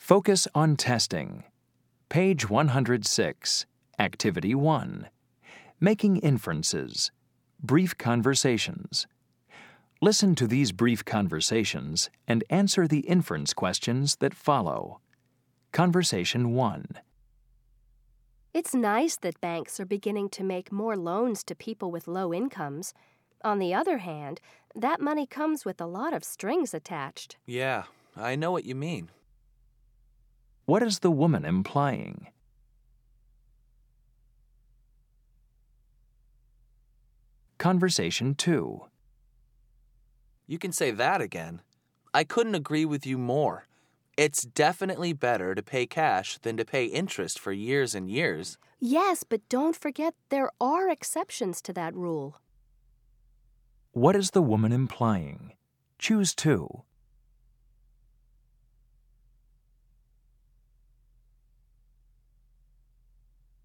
Focus on testing. Page 106, Activity 1. Making inferences. Brief conversations. Listen to these brief conversations and answer the inference questions that follow. Conversation 1. It's nice that banks are beginning to make more loans to people with low incomes. On the other hand, that money comes with a lot of strings attached. Yeah, I know what you mean. What is the woman implying? Conversation 2. You can say that again. I couldn't agree with you more. It's definitely better to pay cash than to pay interest for years and years. Yes, but don't forget there are exceptions to that rule. What is the woman implying? Choose 2.